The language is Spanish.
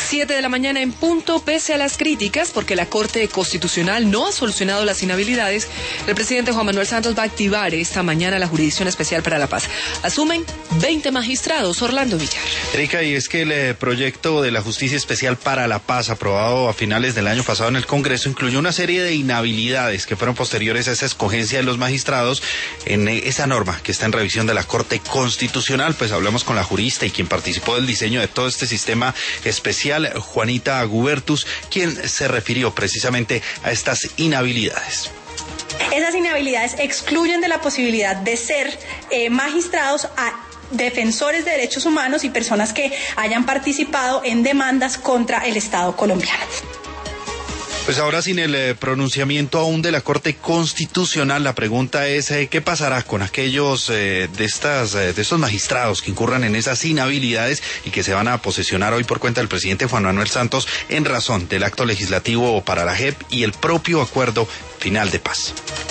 7 de la mañana en punto, pese a las críticas, porque la Corte Constitucional no ha solucionado las inhabilidades, el presidente Juan Manuel Santos va a activar esta mañana la Jurisdicción Especial para la Paz. Asumen 20 magistrados. Orlando Villar. Erika, y es que el proyecto de la Justicia Especial para la Paz, aprobado a finales del año pasado en el Congreso, incluyó una serie de inhabilidades que fueron posteriores a esa escogencia de los magistrados en esa norma que está en revisión de la Corte Constitucional. Pues hablamos con la jurista y quien participó del diseño de todo este sistema especial, Juanita Gubertus, quien se refirió precisamente a estas inhabilidades. Esas inhabilidades excluyen de la posibilidad de ser magistrados a defensores de derechos humanos y personas que hayan participado en demandas contra el Estado colombiano. Pues ahora, sin el pronunciamiento aún de la Corte Constitucional, la pregunta es ¿qué pasará con aquellos de estos magistrados que incurran en esas inhabilidades y que se van a posesionar hoy por cuenta del presidente Juan Manuel Santos en razón del acto legislativo para la JEP y el propio acuerdo final de paz?